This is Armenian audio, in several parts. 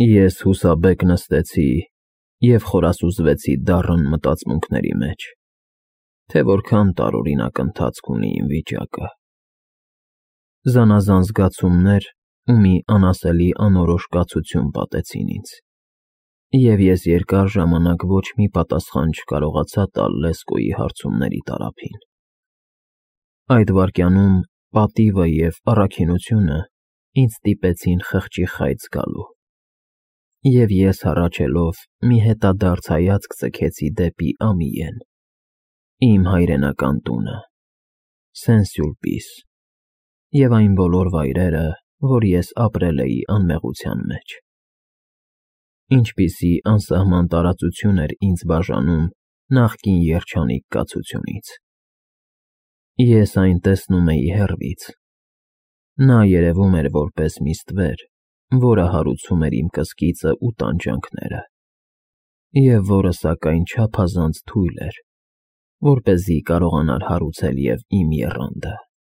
Ես հուսաբեկ նստեցի և խորասուզվեցի դառն մտածմունքների մեջ, թե որքան տարօրինակ ընթացք ունի իմ վիճակը։ Զանազան զգացումներ ու մի անասելի անորոշ կացություն պատեցին ինձ, և ես երկար ժամանակ ոչ մի պատասխան չկարողացա տալ Լեսկոյի հարցումների տարափին։ Այդ վայրկյանում պատիվը և առաքինությունը ինձ ստիպեցին խղճի խայծ գալու, և ես հառաչելով մի հետադարձ հայացք ձգեցի դեպի Ամիեն, իմ հայրենական տունը, Սեն֊Սյուլպիս և այն բոլոր վայրերը, որ ես ապրել էի անմեղության մեջ։ Ինչպիսի անսահման տարածություն էր ինձ բաժանում նախկին երջանիկ կացությունից։ Ես այն տեսնում էի հեռվից։ Նա երևում էր որպես մի ստվեր, որը հարուցում էր իմ կսկիծն ու տանջանքները, և որը սակայն չափազանց թույլ էր, որպեսզի կարողանար հարուցել և իմ եռանդը։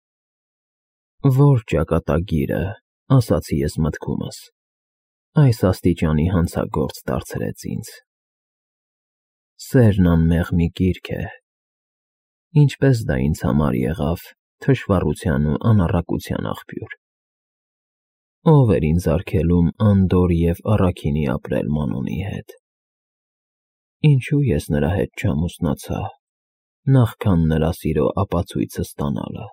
Ո՞ր ճակատագիրը, ասացի ես մտքումս, այս աստիճանի հանցագործ դարձրեց ինձ։ Սերն անմեղ մի գիրք է։ Ինչպես դա ինձ համար եղավ թշվառության ու անառակության աղբյուր։ Ո՞վ էր ինձ արգելում անդորր և առաքինի ապրել Մանոնի հետ։ Ինչո՞ւ ես նրա հետ չամուսնացա, նախքան նրա սիրո ապացույցը ստանալը։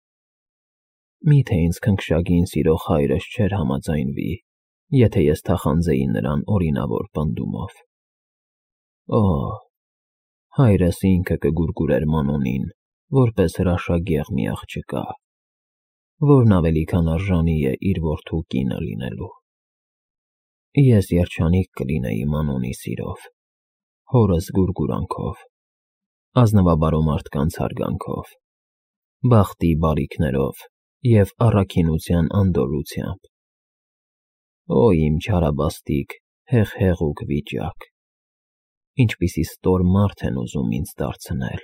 Մի՞թե ինձ քնքշագին սիրող հայրս չէր համաձայնվի, եթե ես թախանձեի նրան օրինավոր պնդումով։ Օ՜, հայրս ինքը կգուրգուրեր Մանոնին, որպես հրաշագեղ մի աղջկա, որն ավելի քան արժանի է իր որդու կինը լինելու։ Ես երջանիկ կլինեի Մանոնի սիրով, հորս գուրգուրանքով, ազնվաբարո մարդկանց հարգանքով, բախտի բարիքներով և առաքինության անդորրությամբ։ Օ, իմ չարաբաստիկ, հեղուկ վիճակ, ինչպիսի ստոր մարդ են ուզում ինձ դարձնել։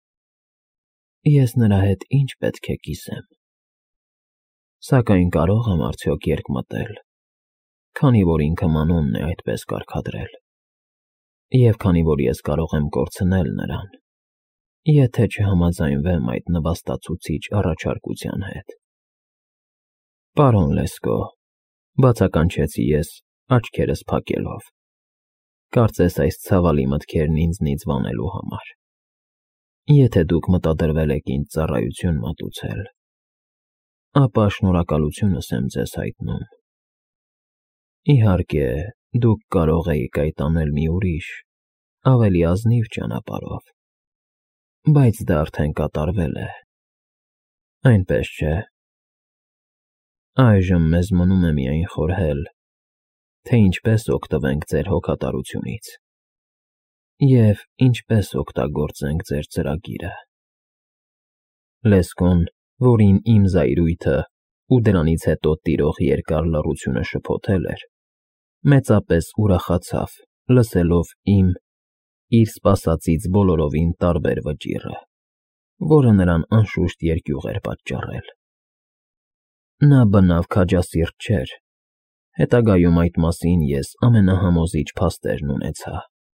Ես նրա հետ ինչ պետք է կիսեմ։ Սակայն կարո՞ղ եմ արդյոք երկմտել, քանի որ ինքը Մանոնն է այդպես կարգադրել, և քանի որ ես կարող եմ կորցնել նրան, եթե չհամաձայնվեմ այդ նվաստացուցիչ առաջարկության հետ։ Պարոն Լեսկո, բացականչեցի ես, աչքերս փակելով, կարծես այս ցավալի մտքերն ինձնից վանելու համար։ Եթե դուք մտադրվել եք ինձ ծառայություն մատուցել, ապա շնորհակալությունս եմ ձեզ հայտնում։ Իհարկե, դուք կարող էիք այդ անել մի ուրիշ, ավելի ազնիվ ճանապարհով, բայց դա արդեն կատարվել է, այնպես չէ։ Այժմ մեզ մնում է միայն խորհել, թե ինչպես օգտվենք ձեր հոգատարությունից և ինչպես օգտագործենք ձեր ծրագիրը։ Լեսկոն, որին իմ զայրույթը ու դրանից հետո տիրող երկար լռությունը շփոթել էր, մեծապես ուրախացավ, լսելով իր սպասածից բոլորովին տարբեր վճիռը, որը նրան անշուշտ երկյուղ էր պատճառել։ Նա բնավ քաջասիրտ չէր, հետագայում այդ մասին ես ամենահամոզիչ փաստերն ունեցա։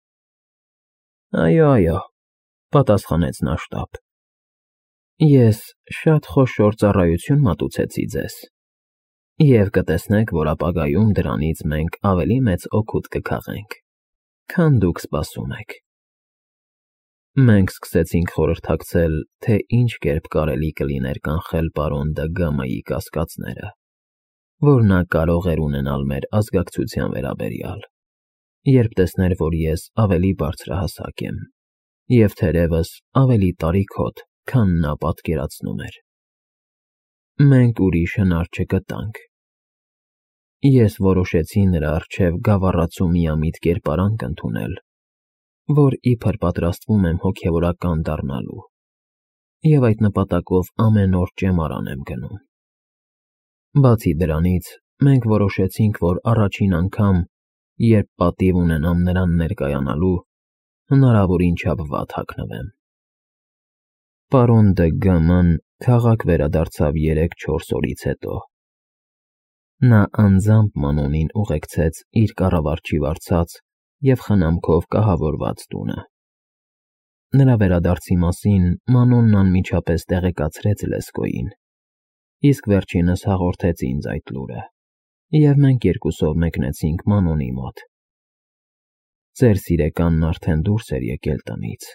Այո, պատասխանեց նա շտապ, ես շատ խոշոր ծառայություն մատուցեցի ձեզ, և կտեսնեք, որ ապագայում դրանից մենք ավելի մեծ օգուտ կքաղենք, քան դուք սպասում եք։ Մենք սկսեցինք խորհրդակցել, թե ինչ կերպ կարելի կլիներ կանխել պարոն Դը Գամայի կասկածները, որ նա կարող էր ունենալ մեր ազգակցության վերաբերյալ, երբ տեսներ, որ ես ավելի բարձրահասակ եմ և թերևս ավելի տարիքոտ, քան նա պատկերացնում էր։ Մենք ուրիշ հնար չգտանք։ Ես որոշեցի նրա առջև գավառացու միամիտ կերպարանք ընդունել, որ իբր պատրաստվում եմ հոգևորական դառնալու, և այդ նպատակով ամեն օր ճեմարան եմ գնում։ Բացի դրանից, մենք որոշեցինք, որ առաջին անգամ, երբ պատիվ ունենամ նրան ներկայանալու, հնարավորին չափ վատ հագնվեմ։ Պարոն Դը Գաման քաղաք վերադարձավ 3-4 օրից հետո, Նա անձամբ Մանոնին ուղեկցեց իր կառավարչի վարձած և խնամքով կահավորված տունը։ Նրա վերադարձի մասին Մանոնն անմիջապես տեղեկացրեց Լեսկոյին, իսկ վերջինս հաղորդեց ինձ այդ լուրը, և մենք երկուսով մեկնեցինք Մանոնի մոտ։ Ձեր սիրեկանն արդեն դուրս էր եկել տնից։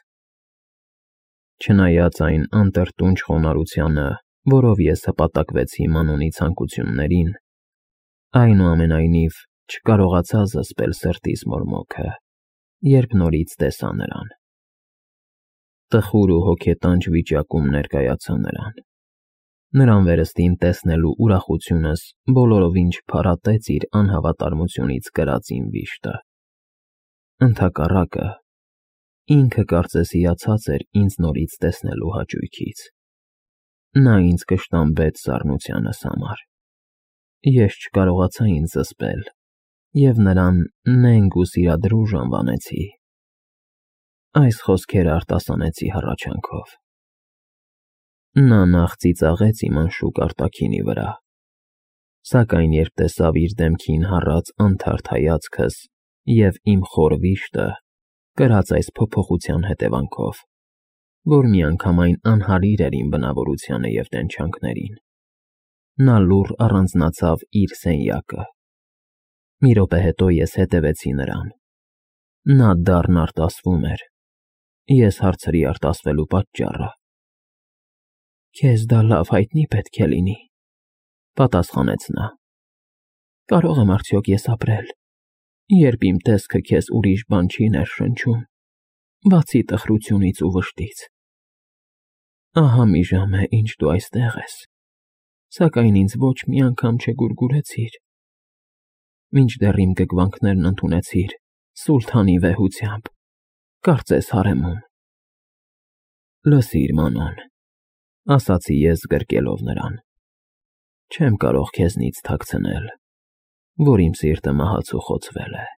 Չնայած այն անտրտունջ խոնարհությանը, որով ես հպատակվեցի Մանոնի ցանկություններին, այնուամենայնիվ չկարողացա զսպել սրտիս մորմոքը, երբ նորից տեսա նրան։ Տխուր ու հոգետանջ վիճակում ներկայացա նրան։ Նրան վերստին տեսնելու ուրախությունս բոլորովին չփարատեց իր անհավատարմությունից կրած իմ վիշտը։ Ընդհակառակը, ինքը կարծես հիացած էր ինձ նորից տեսնելու հաճույքից։ Նա ինձ կշտամբեց սառնությանս համար։ Ես չկարողացա ինձ զսպել և նրան նենգ ու սիրադրուժ անվանեցի։ Այս խոսքերը արտասանեցի հառաչանքով։ Նա նախ ծիծաղեց իմ անշուք արտաքինի վրա, սակայն երբ տեսավ իր դեմքին հառած անթարթ հայացքս և իմ խոր վիշտը, կրած այս փոփոխության հետևանքով, որ միանգամայն անհարիր էր իմ բնավորությանը և տենչանքներին, նա լուռ առանձնացավ իր սենյակը։ Մի րոպե հետո ես հետևեցի նրան։ Նա դառն արտասվում էր։ Ես հարցրի արտասվելու պատճառը։ «Քեզ դա լավ հայտնի պետք է լինի», պատասխանեց նա։ «Կարո՞ղ եմ արդյոք ես ապրել, երբ իմ տեսքը քեզ ուրիշ բան չի ներշնչում, բացի տխրությունից ու վշտից։ Ահա մի ժամ է, ինչ դու այստեղ ես, սակայն ինձ ոչ մի անգամ չգուրգուրեցիր, մինչդեռ իմ գգվանքներն ընդունեցիր սուլթանի վեհությամբ, կարծես հարեմում»։ «Լսիր, Մանոն», ասացի ես զգրկելով նրան, չեմ կարող քեզնից թաքցնել, որ իմ սիրտը մահացու խոցվել է։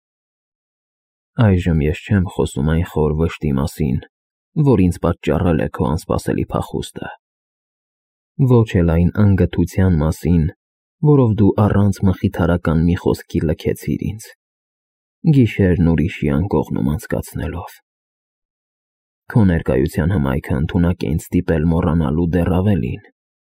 Այժմ ես չեմ խոսում այն խոր վշտի մասին, որ ինձ պատճառել է քո անսպասելի փախուստը, ոչ էլ այն անգթության մասին, որով դու առանց մխիթարական մի խոսքի լքեցիր ինձ, գիշերն ուրիշի անկողնում անցկացնելով։ Քո ներկայության հմայքը ընդունակ է ինձ ստիպել մոռանալու դեռ ավելին։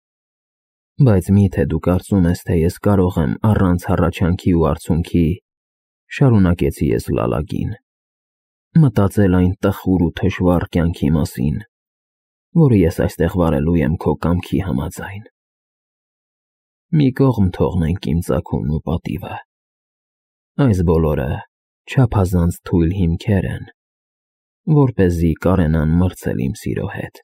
Բայց մի՞թե դու կարծում ես, թե ես կարող եմ առանց հառաչանքի ու արցունքի, շարունակեցի ես լալագին, մտածել այն տխուր ու թշվառ կյանքի մասին, որը ես այստեղ վարելու եմ քո կամքի համաձայն։ Մի կողմ թողնենք իմ ծագումն ու պատիվը։ Այս բոլորը չափազանց թույլ հիմքեր են, որպեսզի կարենան մրցել իմ սիրո հետ։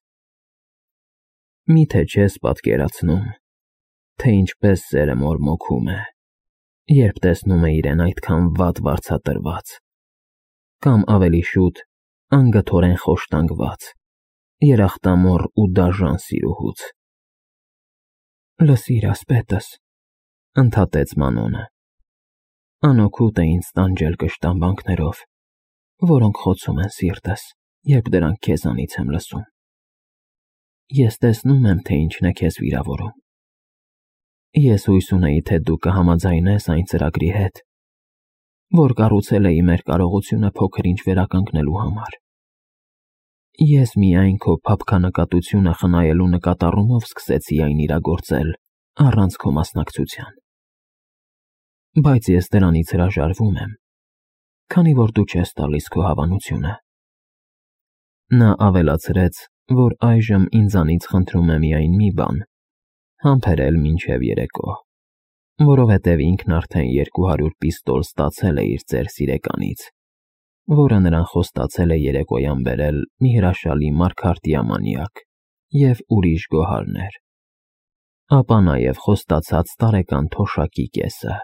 Մի՞թե չես պատկերացնում, թե ինչպես սերը մորմոքում է, երբ տեսնում է իրեն այդքան վատ վարձատրված, կամ ավելի շուտ անգթորեն խոշտանգված, երախտամոռ ու դաժան սիրուհուց։ «Լսիր, ասպետս», ընդհատեց Մանոնը, «անօգուտ է ինձ տանջել կշտամբանքներով, որոնք խոցում են սիրտս, երբ դրանք քեզանից եմ լսում։ Ես տեսնում եմ, թե ինչն է քեզ վիրավորում։ Ես հույս ունեի, թե դու կհամաձայնես այն ծրագրի հետ, որ կառուցել էի մեր կարողությունը փոքր-ինչ վերականգնելու համար։ Ես միայն քո փափքանկատությունը խնայելու նկատառումով սկսեցի այն իրագործել առանց քո մասնակցության։ Բայց ես դրանից հրաժարվում եմ, քանի որ դու չես տալիս քո հավանությունը»։ Նա ավելացրեց, որ այժմ ինձանից խնդրում է միայն մի բան՝ համբերել մինչև երեկո, որովհետև ինքն արդեն 200 պիստոլ ստացել է իր ծեր սիրեկանից, որը նրան խոստացել է երեկոյան բերել մի հրաշալի մարգարտյա մանյակ և ուրիշ գոհարներ, ապա նաև խոստացած տարեկան թոշակի կեսը։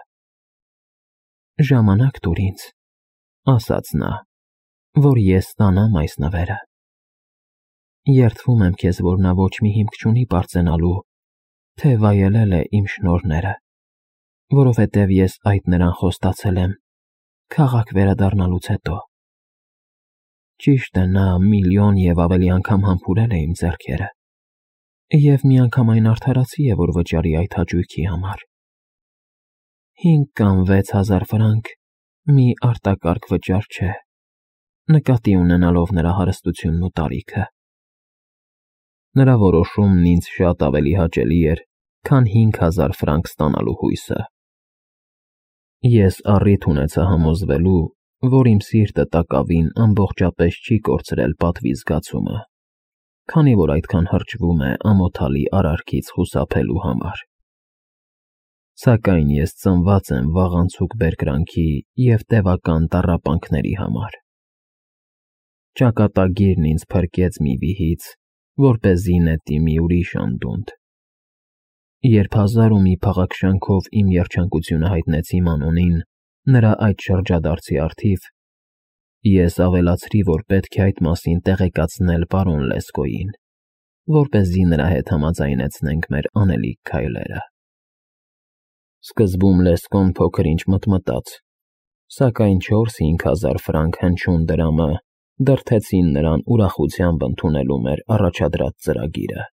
«Ժամանակ տուր ինձ», ասաց նա, «որ ես ստանամ այս նվերը։ Երդվում եմ քեզ, որ նա ոչ մի հիմք չունի պարծենալու, թե վայելել է իմ շնորհները, որովհետև ես այդ նրան խոստացել եմ քաղաք վերադառնալուց հետո։ Ճիշտ է, նա միլիոն և ավելի անգամ համբուրել է իմ ձեռքերը, և միանգամայն արդարացի է, որ վճարի այդ հաճույքի համար։ 5 կամ 6,000 ֆրանկ մի արտակարգ վճար չէ, նկատի ունենալով նրա հարստությունն ու տարիքը։ Նրա որոշումն ինձ շատ ավելի հաճելի էր, քան 5,000 ֆրանկ ստանալու հույսը։ Ես առիթ ունեցա համոզվելու, որ իմ սիրտը տակավին ամբողջապես չի կորցրել պատվի զգացումը, քանի որ այդքան հրճվում է ամոթալի արարքից խուսափելու համար։ Սակայն ես ծնված եմ վաղանցուկ բերկրանքի և տևական տառապանքների համար։ Ճակատագիրն ինձ փրկեց մի վիհից, որպեսզի նետի մի ուրիշ անդունդ։ Երբ հազար ու մի փաղաքշանքով իմ երջանկությունը հայտնեցի Մանոնին, նրա այդ շրջադարձի առթիվ, ես ավելացրի, որ պետք է այդ մասին տեղեկացնել պարոն Լեսկոյին, որպեսզի նրա հետ համաձայնեցնենք մեր անելիք քայլերը։ Սկզբում Լեսկոն փոքր-ինչ մտմտաց, սակայն 4-5,000 ֆրանկ հնչյուն դրամը դրդեցին նրան ուրախությամբ ընդունելու մեր առաջադրած ծրագիրը։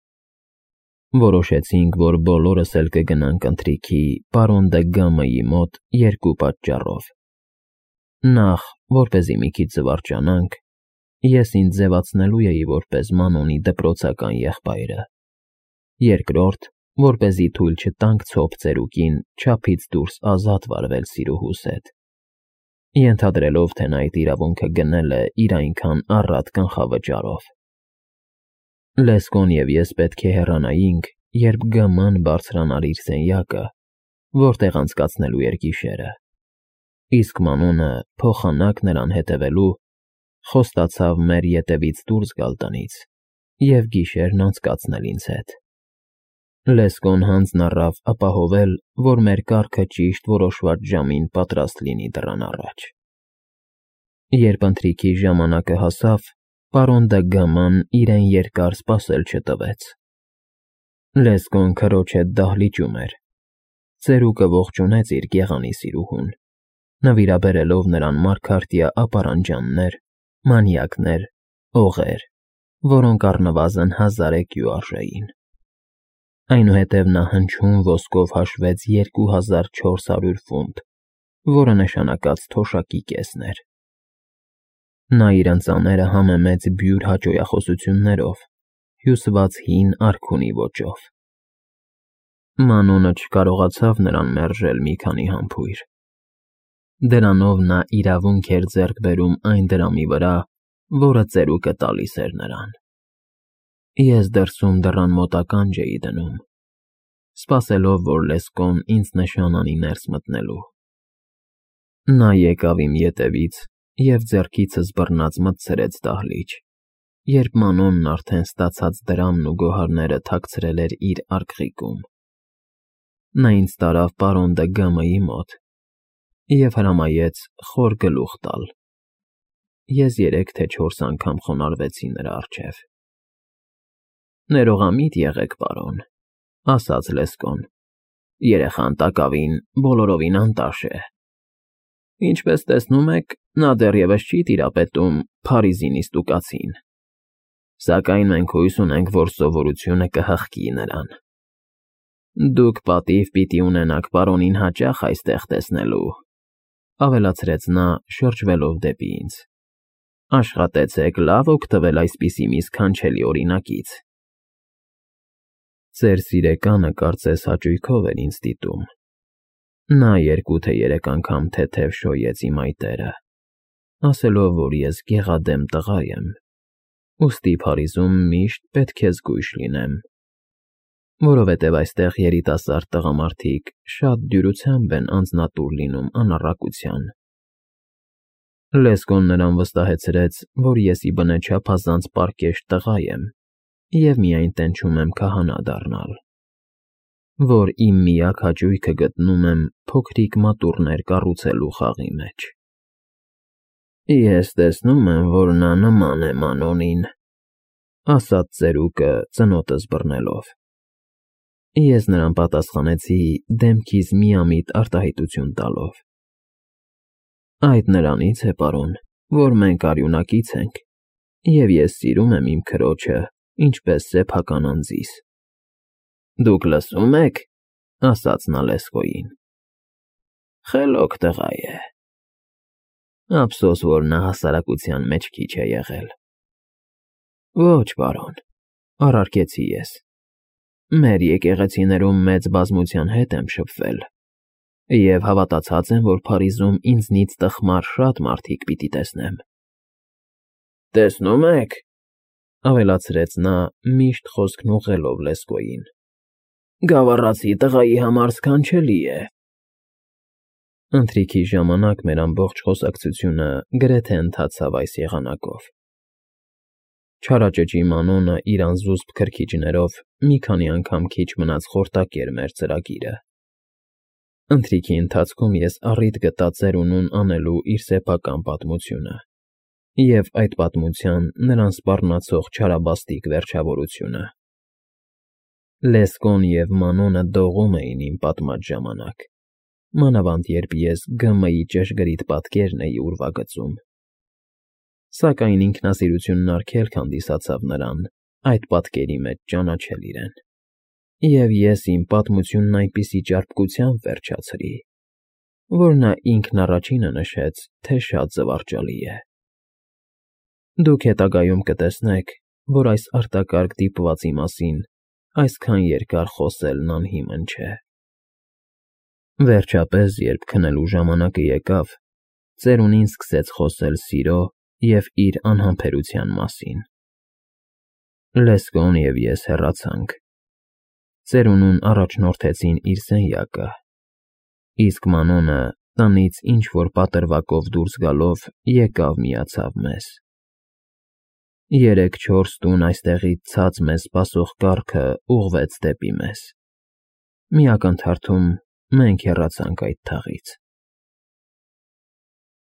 Որոշեցինք, որ բոլորս էլ կգնանք ընթրիքի պարոն դը Գամայի մոտ 2 պատճառով։ Նախ, որպեսզի մի քիչ զվարճանանք, ես ինձ ձևացնելու էի որպես Մանոնի դպրոցական եղբայրը։ Երկրորդ, որպեսզի թույլ չտանք ցոփ ծերուկին չափից դուրս ազատ վարվել սիրուհուս հետ, ենթադրելով, թե նա այդ իրավունքը գնել է իր այնքան առատ կանխավճարով։ Լեսկոն և ես պետք է հեռանայինք, երբ Գաման բարձրանար իր սենյակը, որտեղ անցկացնելու էր գիշերը, իսկ Մանոնը, փոխանակ նրան հետևելու, խոստացավ մեր ետևից դուրս գալ տնից և գիշերն անցկացնել ինձ հետ։ Լեսկոն հանձն առավ ապահովել, որ մեր կառքը ճիշտ որոշված ժամին պատրաստ լինի դռան առաջ։ Երբ ընթրիքի ժամանակը հասավ, պարոն դը Գաման իրեն երկար սպասել չտվեց։ Լեսկոն քրոջ հետ դահլիճում էր։ Ծերուկը ողջունեց իր գեղանի սիրուհուն, նվիրաբերելով նրան մարգարտյա ապարանջաններ, մանյակներ, օղեր, որոնք առնվազն 1000 էկյու արժեին։ Այնուհետև նա հնչյուն ոսկով հաշվեց 2400 ֆունտ, որը նշանակած թոշակի կեսն էր։ Նա իր ընծաները համեմեց բյուր հաճոյախոսություններով, հյուսված հին արքունի ոճով։ Մանոնը չկարողացավ նրան մերժել մի քանի համբույր։ Դրանով նա իրավունք էր ձեռք բերում այն դրամի վրա, որը ծերուկը տալիս էր նրան։ Ես դրսում դռան մոտ ականջ էի դնում, սպասելով, որ Լեսկոն ինձ նշան անի ներս մտնելու։ Նա եկավ իմ ետևից և ձեռքիցս բռնած մտցրեց դահլիճ, երբ Մանոնն արդեն ստացած դրամն ու գոհարները թաքցրել էր իր արկղիկում։ Նա ինձ տարավ պարոն դը Գամայի մոտ և հրամայեց խոր գլուխ տալ։ Ես 3 թե 4 անգամ խոնարհվեցի նրա առջև։ «Ներողամիտ եղեք, պարոն», ասաց Լեսկոն, «երեխան տակավին բոլորովին անտաշ է։ Ինչպես տեսնում եք, նա դեռևս չի տիրապետում Փարիզի նիստուկացին, սակայն մենք հույս ունենք, որ սովորությունը կհղկի նրան։ Դուք պատիվ պիտի ունենաք պարոնին հաճախ այստեղ տեսնելու», ավելացրեց նա, շրջվելով դեպի ինձ։ «Աշխատեցեք լավ օգտվել այսպիսի մի սքանչելի օրինակից»։ Ձեր սիրեկանը կարծես հաճույքով էր ինձ դիտում։ Նա 2 թե 3 անգամ թեթև շոյեց իմ այտերը, ասելով, որ ես գեղադեմ տղա եմ, ուստի Փարիզում միշտ պետք է զգույշ լինեմ, որովհետև այստեղ երիտասարդ տղամարդիկ շատ դյուրությամբ են անձնատուր լինում անառակության։ Լեսկոն նրան վստահեցրեց, որ ես ի բնե չափազանց պարկեշտ տղա եմ և միայն տենչում եմ քահանա դառնալ, որ իմ միակ հաճույքը գտնում եմ փոքրիկ մատուռներ կառուցելու խաղի մեջ։ «Ես տեսնում եմ, որ նա նման է Մանոնին», ասաց ծերուկը ծնոտս բռնելով։ Ես նրան պատասխանեցի դեմքիս միամիտ արտահայտություն տալով։ «Այդ նրանից է, պարոն, որ մենք արյունակից ենք, և ես սիրում եմ իմ քրոջը, ինչպես սեփական անձիս»։ «Դուք լսում եք», ասաց նա Լեսկոյին, Խելոք տղա է։ Ափսոս, որ նա հասարակության մեջ քիչ է եղել։ Ոչ, պարոն, առարկեցի ես։ Մեր եկեղեցիներում մեծ բազմության հետ եմ շփվել, և հավատացած եմ, որ Փարիզում ինձնից տխմար շատ մարդիկ պիտի տեսնեմ։ Տեսնում եք, ավելացրեց նա, միշտ խոսքն ուղղելով Լեսկոյին, գավառացի տղայի համար սքանչելի է։ Ընթրիքի ժամանակ մեր ամբողջ խոսակցությունը գրեթե ընթացավ այս եղանակով։ Չարաճճի Մանոնը իր անզուսպ քրքիջներով մի քանի անգամ քիչ մնաց խորտակեր մեր ծրագիրը։ Ընթրիքի ընթացքում ես առիթ գտա ծերունուն անելու իր սեփական պատմությունը և այդ պատմության նրան սպառնացող չարաբաստիկ վերջավորությունը։ Լեսկոն և Մանոնը դողում էին իմ պատմած ժամանակ, մանավանդ երբ ես ԳՄ-ի ճշգրիտ պատկերն էի ուրվագծում։ Սակայն ինքնասիրությունն արգելք հանդիսացավ նրան այդ պատկերի մեջ ճանաչել իրեն, և ես իմ պատմությունն այնպիսի ճարպկությամբ վերջացրի, որ նա ինքն առաջինը նշեց, թե շատ զվարճալի է։ Դուք հետագայում կտեսնեք, որ այս արտակարգ դիպվածի մասին այսքան երկար խոսելն անհիմն չէ։ Վերջապես, երբ քնելու ժամանակը եկավ, ծերունին սկսեց խոսել սիրո և իր անհամբերության մասին։ Լեսկոն և ես հեռացանք։ Ծերունուն առաջնորդեցին իր սենյակը, իսկ Մանոնը տնից ինչ-որ պատրվակով դուրս գալով եկավ միացավ մեզ։ 3-4 տուն այստեղից ցած մեզ սպասող կառքը ուղղվեց դեպի մեզ։ Մի ակնթարթում մենք հեռացանք այդ թաղից։